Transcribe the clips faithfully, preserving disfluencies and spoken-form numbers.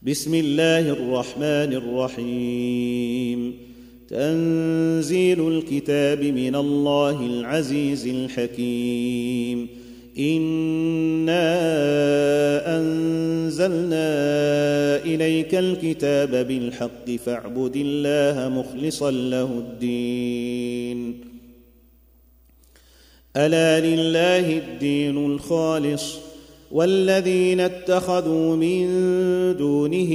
بسم الله الرحمن الرحيم تنزيل الكتاب من الله العزيز الحكيم إنا أنزلنا إليك الكتاب بالحق فاعبد الله مخلصا له الدين ألا لله الدين الخالص والذين اتخذوا من دونه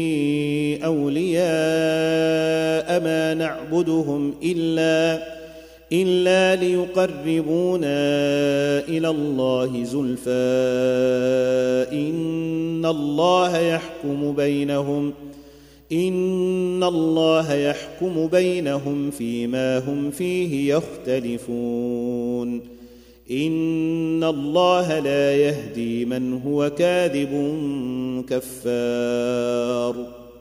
أولياء ما نعبدهم إلا, إلا ليقربونا إلى الله زلفى إن الله يحكم بينهم إن الله يحكم بينهم فيما هم فيه يختلفون إن الله لا يهدي من هو كاذب كفار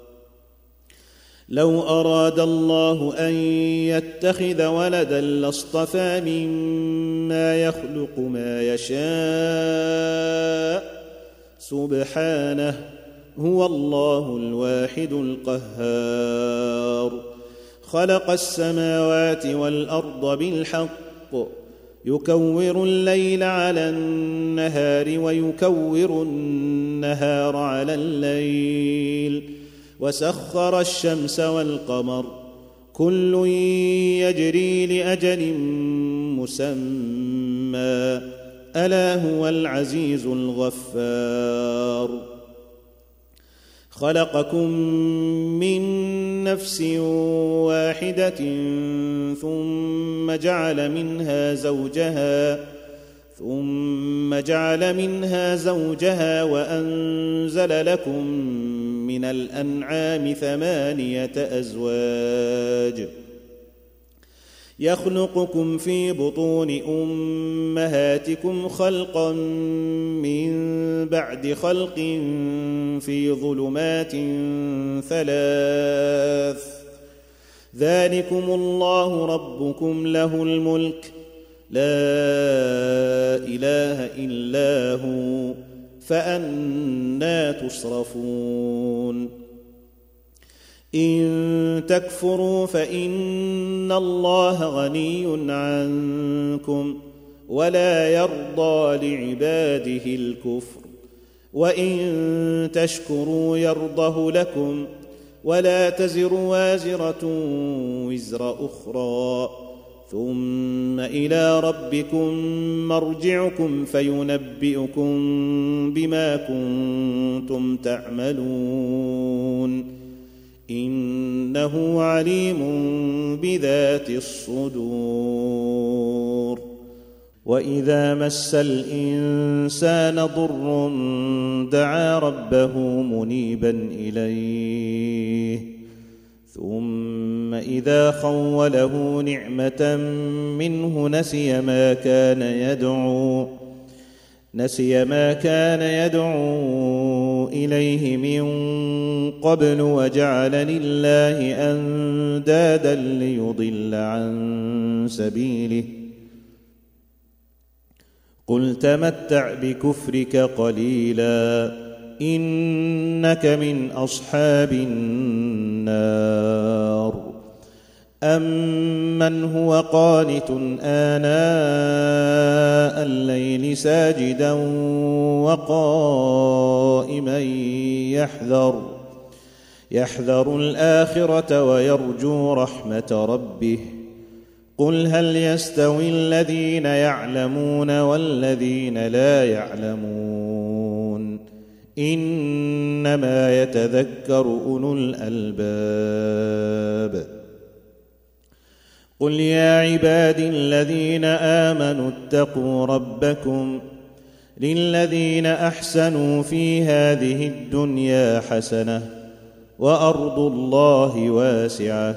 لو أراد الله أن يتخذ ولدا لاصطفى مما يخلق ما يشاء سبحانه هو الله الواحد القهار خلق السماوات والأرض بالحق يكور الليل على النهار ويكور النهار على الليل وسخر الشمس والقمر كل يجري لأجل مسمى ألا هو العزيز الغفار خلقكم من نفس واحدة ثم جعل منها زوجها ثم جعل منها زوجها وأنزل لكم من الأنعام ثمانية أزواج يخلقكم في بطون أمهاتكم خلقا من بعد خلق في ظلمات ثلاث ذلكم الله ربكم له الملك لا إله إلا هو فأنى تصرفون إن تكفروا فإن الله غني عنكم ولا يرضى لعباده الكفر وإن تشكروا يرضه لكم ولا تزر وازرة وزر أخرى ثم إلى ربكم مرجعكم فينبئكم بما كنتم تعملون إنه عليم بذات الصدور وإذا مس الإنسان ضر دعا ربه منيبا إليه ثم إذا خوله نعمة منه نسي ما كان يدعو نسي ما كان يدعو إليه من قبل وجعل لله أندادا ليضل عن سبيله قل تمتع بكفرك قليلا إنك من أصحاب النار أمن هو قانت آناء الليل ساجدا وقائما يحذر يحذر الآخرة ويرجو رحمة ربه قل هل يستوي الذين يعلمون والذين لا يعلمون إنما يتذكر أولو الألباب قل يا عبادي الذين آمنوا اتقوا ربكم للذين أحسنوا في هذه الدنيا حسنة وأرض الله واسعة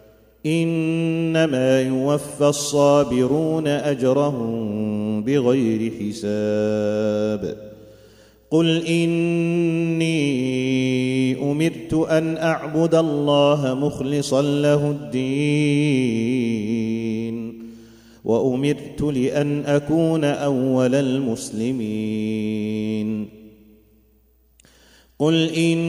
إنما يوفى الصابرون أجرهم بغير حساب قل إني أمرت أن أعبد الله مخلصا له الدين وأمرت لأن أكون أول المسلمين قل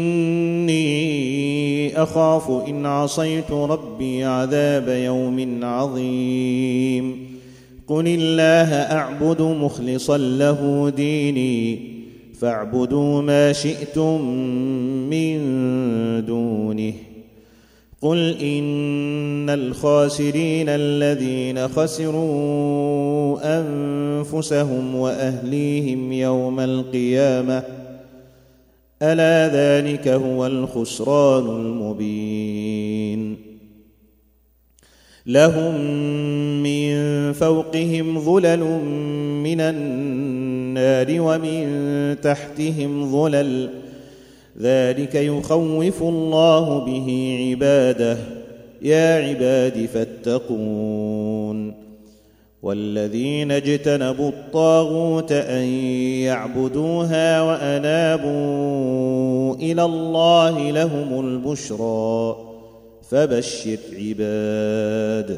إني أخاف إن عصيت ربي عذاب يوم عظيم قل الله أعبد مخلصا له ديني فاعبدوا ما شئتم من دونه قل إن الخاسرين الذين خسروا أنفسهم وأهليهم يوم القيامة ألا ذلك هو الخسران المبين لهم من فوقهم ظلل من النار ومن تحتهم ظلل ذلك يخوف الله به عباده يا عباد فاتقون والذين اجتنبوا الطاغوت أن يعبدوها وأنابوا إلى الله لهم البشرى فبشر عباد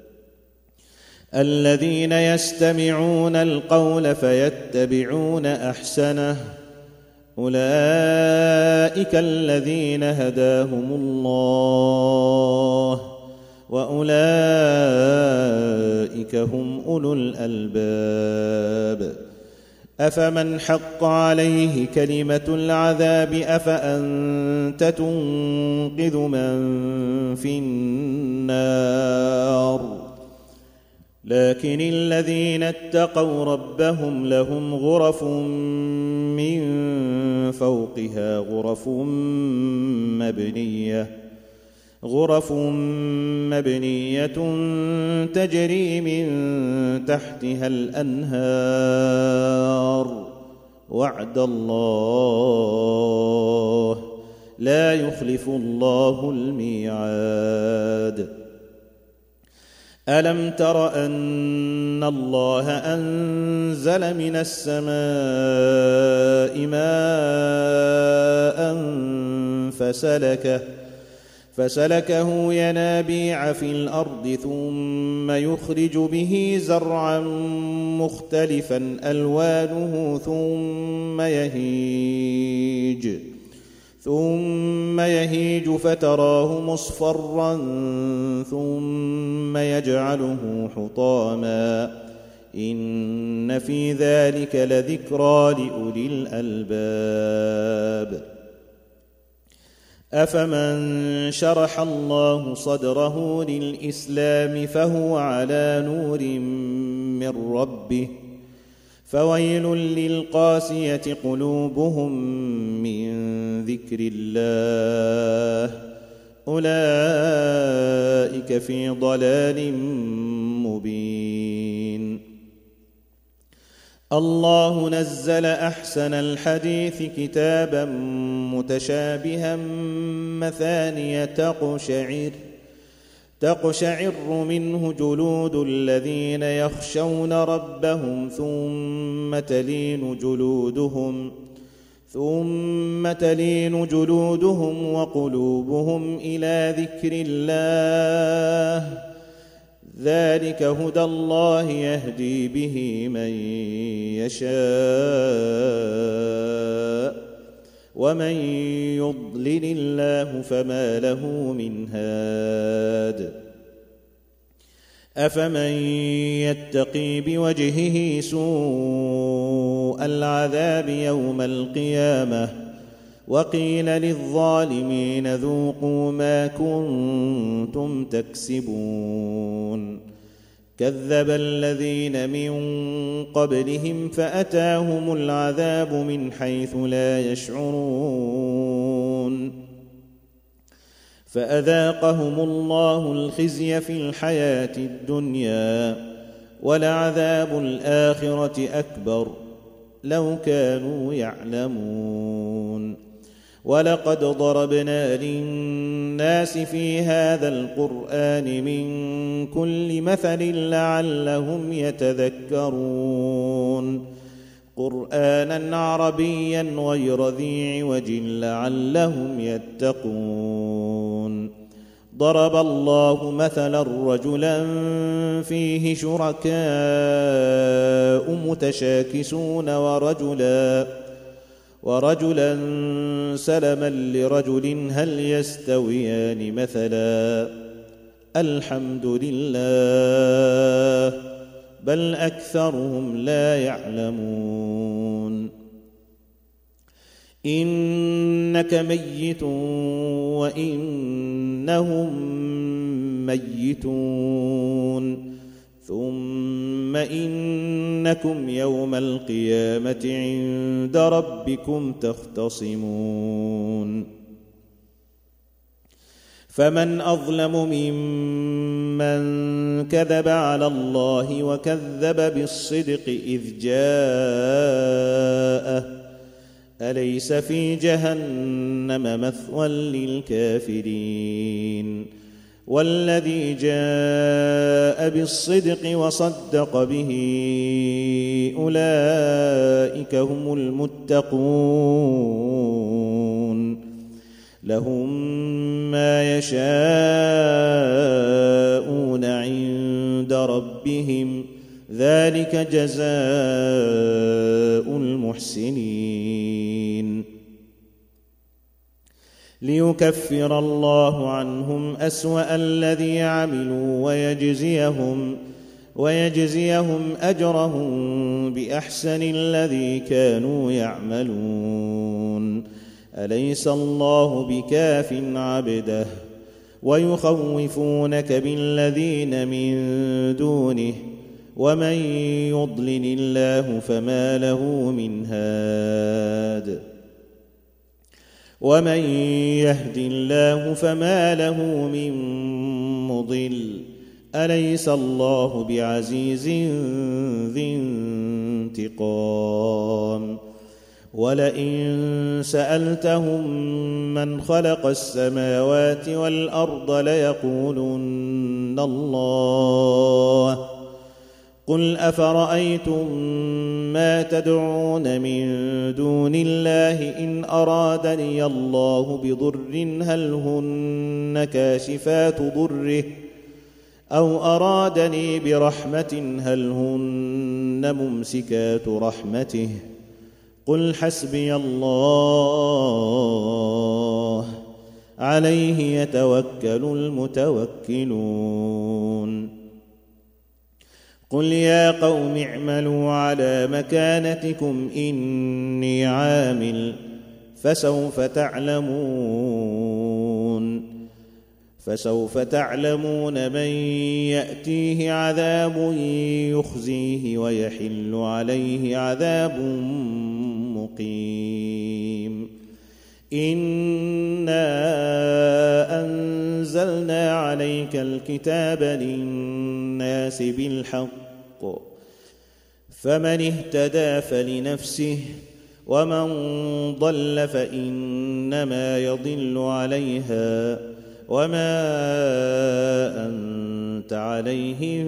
الذين يستمعون القول فيتبعون أحسنه أولئك الذين هداهم الله وأولئك هم أولو الألباب أفمن حق عليه كلمة العذاب أفأنت تنقذ من في النار لكن الذين اتقوا ربهم لهم غرف من فوقها غرف مبنية غرف مبنية تجري من تحتها الأنهار وعد الله لا يخلف الله الميعاد ألم تر أن الله أنزل من السماء ماء فسلكه فسلكه ينابيع في الأرض ثم يخرج به زرعا مختلفا ألوانه ثم يهيج ثم يهيج فتراه مصفرا ثم يجعله حطاما إن في ذلك لذكرى لأولي الألباب أفمن شرح الله صدره للإسلام فهو على نور من ربه فويل للقاسية قلوبهم من ذكر الله أولئك في ضلال مبين الله نزل أحسن الحديث كتابا متشابها مثانية تقشعر تقشعر منه جلود الذين يخشون ربهم ثم تلين جلودهم ثم تلين جلودهم وقلوبهم إلى ذكر الله ذلك هدى الله يهدي به من يشاء ومن يضلل الله فما له من هاد أفمن يتقي بوجهه سوء العذاب يوم القيامة وقيل للظالمين ذوقوا ما كنتم تكسبون كذب الذين من قبلهم فأتاهم العذاب من حيث لا يشعرون فأذاقهم الله الخزي في الحياة الدنيا ولعذاب الآخرة أكبر لو كانوا يعلمون ولقد ضربنا للناس في هذا القرآن من كل مثل لعلهم يتذكرون قرآنا عربيا غير ذي عوج لعلهم يتقون ضرب الله مثلا رجلا فيه شركاء متشاكسون ورجلا ورجلا سلما لرجل هل يستويان مثلا الحمد لله بل أكثرهم لا يعلمون إنك ميت وإنهم ميتون ثم إنكم يوم القيامة عند ربكم تختصمون فمن أظلم ممن كذب على الله وكذب بالصدق إذ جاءه أليس في جهنم مثوى للكافرين والذي جاء بالصدق وصدق به أولئك هم المتقون لهم ما يشاءون عند ربهم ذلك جزاء المحسنين ليكفر الله عنهم أسوأ الذي عملوا ويجزيهم ويجزيهم أجرهم بأحسن الذي كانوا يعملون أليس الله بكاف عبده ويخوفونك بالذين من دونه ومن يضلل الله فما له من هاد ومن يهد الله فما له من مضل أليس الله بعزيز ذي انتقام ولئن سألتهم من خلق السماوات والأرض ليقولن الله قل أفرأيتم ما تدعون من دون الله إن أرادني الله بضر هل هن كاشفات ضره أو أرادني برحمة هل هن ممسكات رحمته قل حسبي الله عليه يتوكل المتوكلون قل يا قوم اعملوا على مكانتكم إني عامل فسوف تعلمون فسوف تعلمون من يأتيه عذاب يخزيه ويحل عليه عذاب مقيم إنا أنزلنا عليك الكتاب للناس بالحق فمن اهتدى فلنفسه ومن ضل فإنما يضل عليها وما أنت عليهم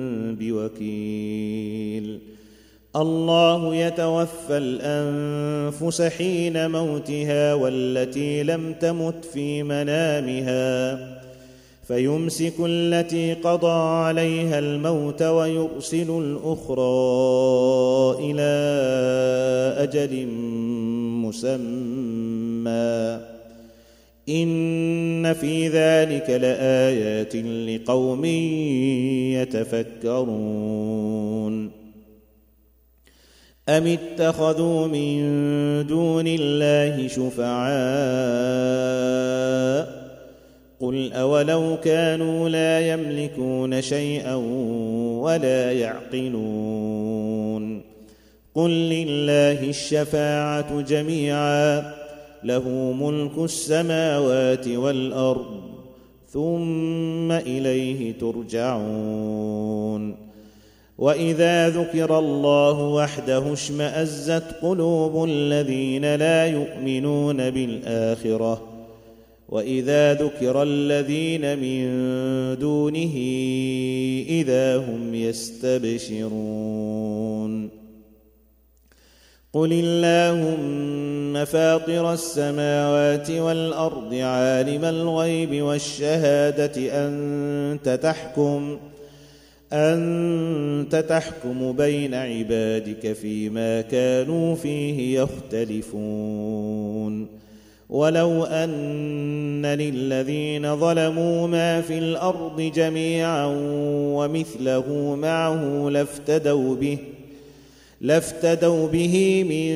بوكيل الله يتوفى الأنفس حين موتها والتي لم تمت في منامها فيمسك التي قضى عليها الموت ويرسل الأخرى إلى أجل مسمى إن في ذلك لآيات لقوم يتفكرون أم اتخذوا من دون الله شفعاء قل أولو كانوا لا يملكون شيئا ولا يعقلون قل لله الشفاعة جميعا له ملك السماوات والأرض ثم إليه ترجعون وإذا ذكر الله وحده اشمأزت قلوب الذين لا يؤمنون بالآخرة وإذا ذكر الذين من دونه إذا هم يستبشرون قل اللهم فاطر السماوات والأرض عالم الغيب والشهادة أنت تحكم أنت تحكم بين عبادك فيما كانوا فيه يختلفون ولو أن للذين ظلموا ما في الأرض جميعا ومثله معه لافتدوا به لافتدوا به من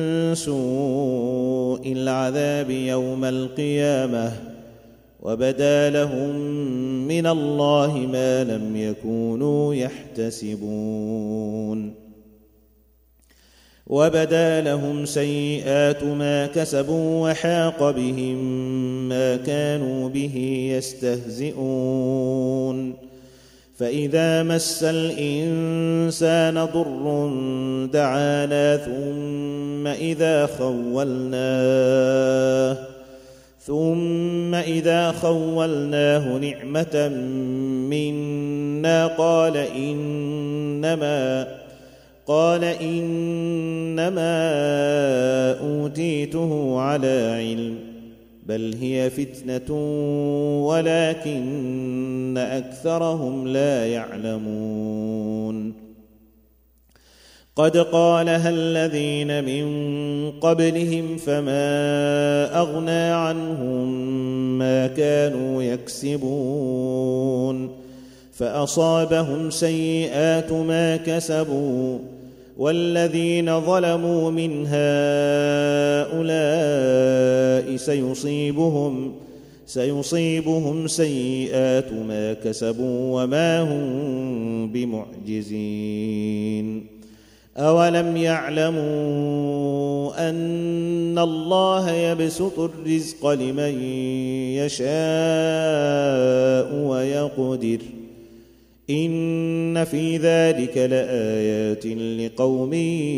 سوء العذاب يوم القيامة وبدا لهم من الله ما لم يكونوا يحتسبون وبدا لهم سيئات ما كسبوا وحاق بهم ما كانوا به يستهزئون فإذا مس الإنسان ضر دعانا ثم إذا خولناه ثم إذا خولناه نعمة منا قال إنما قال إنما أوتيته على علم بل هي فتنة ولكن أكثرهم لا يعلمون قد قالها الذين من قبلهم فما أغنى عنهم ما كانوا يكسبون فأصابهم سيئات ما كسبوا والذين ظلموا من هؤلاء سيصيبهم سيصيبهم سيئات ما كسبوا وما هم بمعجزين أولم يعلموا أن الله يبسط الرزق لمن يشاء ويقدر إن في ذلك لآيات لقوم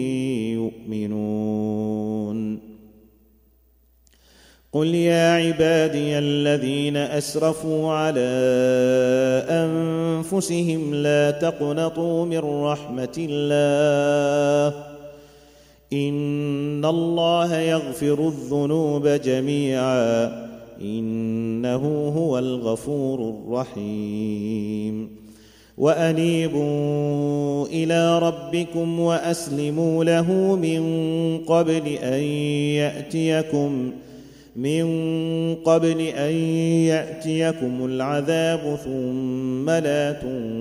يؤمنون قل يا عبادي الذين أسرفوا على أنفسهم لا تقنطوا من رحمة الله إن الله يغفر الذنوب جميعا إنه هو الغفور الرحيم وأنيبوا إلى ربكم وأسلموا له من قبل أن يأتيكم من قبل أن يأتيكم العذاب ثم لا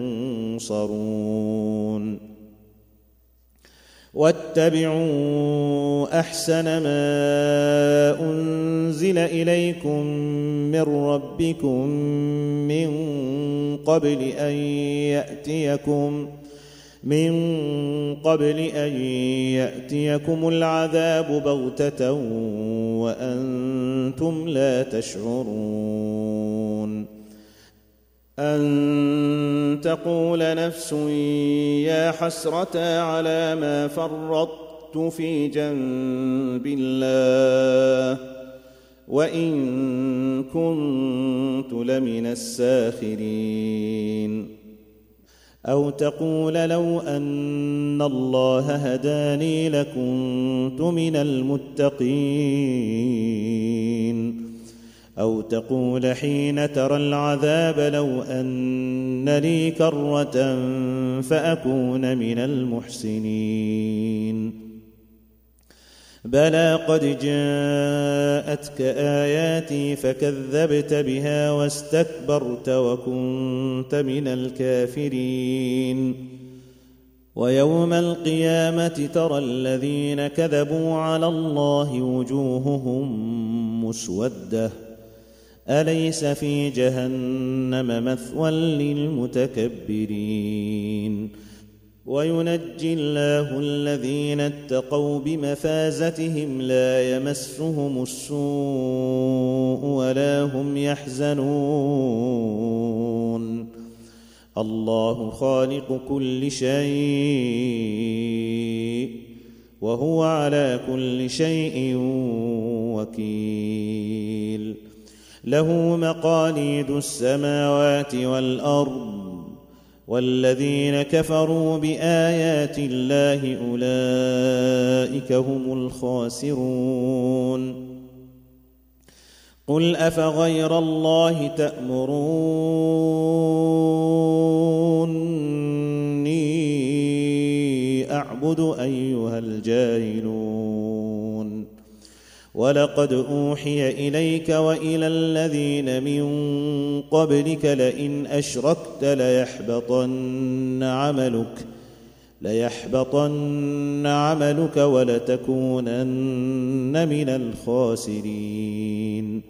تنصرون واتبعوا أحسن ما أنزل إليكم من ربكم من قبل أن يأتيكم من قبل أن يأتيكم العذاب بغتة وأنتم لا تشعرون أن تقول نفس يا حسرة على ما فرطت في جنب الله وإن كنت لمن الساخرين أو تقول لو أن الله هداني لكنت من المتقين أو تقول حين ترى العذاب لو أن لي كرة فأكون من المحسنين بلى قد جاءتك آياتي فكذبت بها واستكبرت وكنت من الكافرين ويوم القيامة ترى الذين كذبوا على الله وجوههم مسودة أليس في جهنم مثوى للمتكبرين وينجي الله الذين اتقوا بمفازتهم لا يمسهم السوء ولا هم يحزنون الله خالق كل شيء وهو على كل شيء وكيل له مقاليد السماوات والأرض والذين كفروا بآيات الله أولئك هم الخاسرون قل أفغير الله تأمروني أعبد أيها الجاهلون ولقد أوحي إليك وإلى الذين من قبلك لئن أشركت ليحبطن عملك ليحبطن عملك ولتكونن من الخاسرين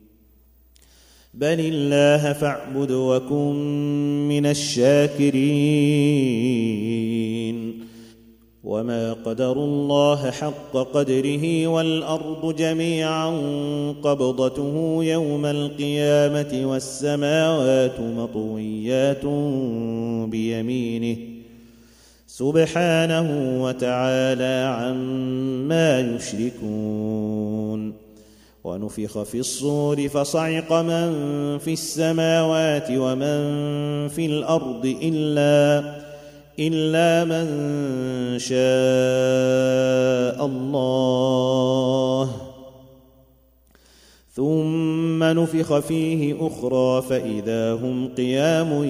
بل الله فاعبد وكن من الشاكرين وما قدروا الله حق قدره والأرض جميعا قبضته يوم القيامة والسماوات مطويات بيمينه سبحانه وتعالى عما يشركون ونفخ في الصور فصعق من في السماوات ومن في الأرض إلا إلا من شاء الله ثم نفخ فيه أخرى فإذا هم قيام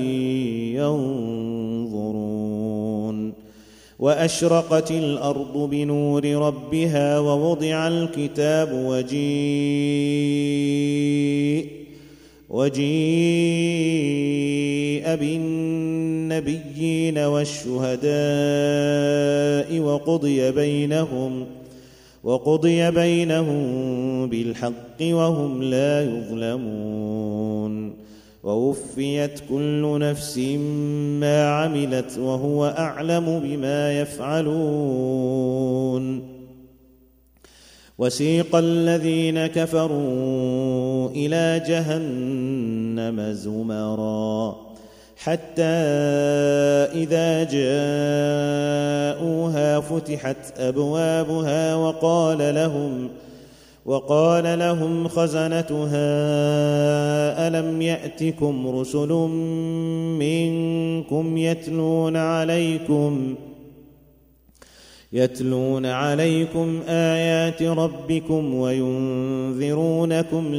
ينظرون وأشرقت الأرض بنور ربها ووضع الكتاب وجيء وجيء بالنبيين والشهداء وقضي بينهم وقضي بينهم بالحق وهم لا يظلمون ووفيت كل نفس ما عملت وهو أعلم بما يفعلون وسيق الذين كفروا إلى جهنم زمرا حتى إذا جاءوها فتحت أبوابها وقال لهم وقال لهم خزنتها ألم يأتكم رسل منكم يتلون عليكم يتلون عليكم آيات ربكم وينذرونكم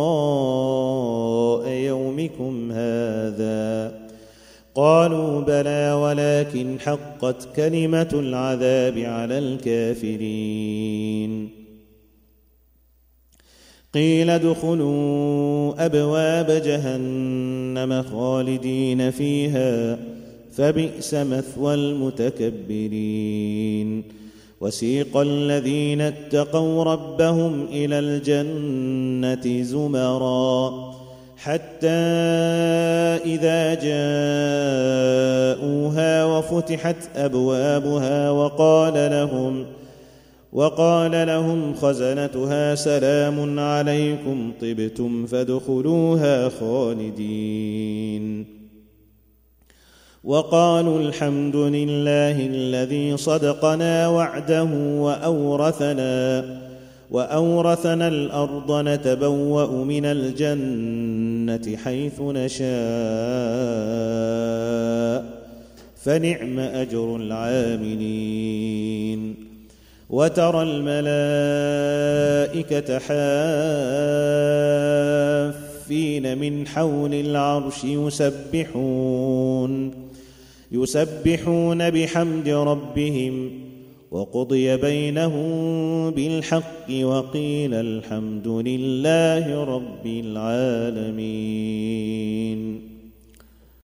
لقاء يومكم هذا قالوا بلى ولكن حقت كلمة العذاب على الكافرين قيل ادخلوا أبواب جهنم خالدين فيها فبئس مثوى المتكبرين وسيق الذين اتقوا ربهم إلى الجنة زمرا حتى إذا جاءوها وفتحت أبوابها وقال لهم وقال لهم خزنتها سلام عليكم طبتم فادخلوها خالدين وقالوا الحمد لله الذي صدقنا وعده وأورثنا وأورثنا الأرض نتبوأ من الجنة حيث نشاء فنعم أجر العاملين وترى الملائكة حافين من حول العرش يسبحون يسبحون بحمد ربهم وقضي بينهم بالحق وقيل الحمد لله رب العالمين.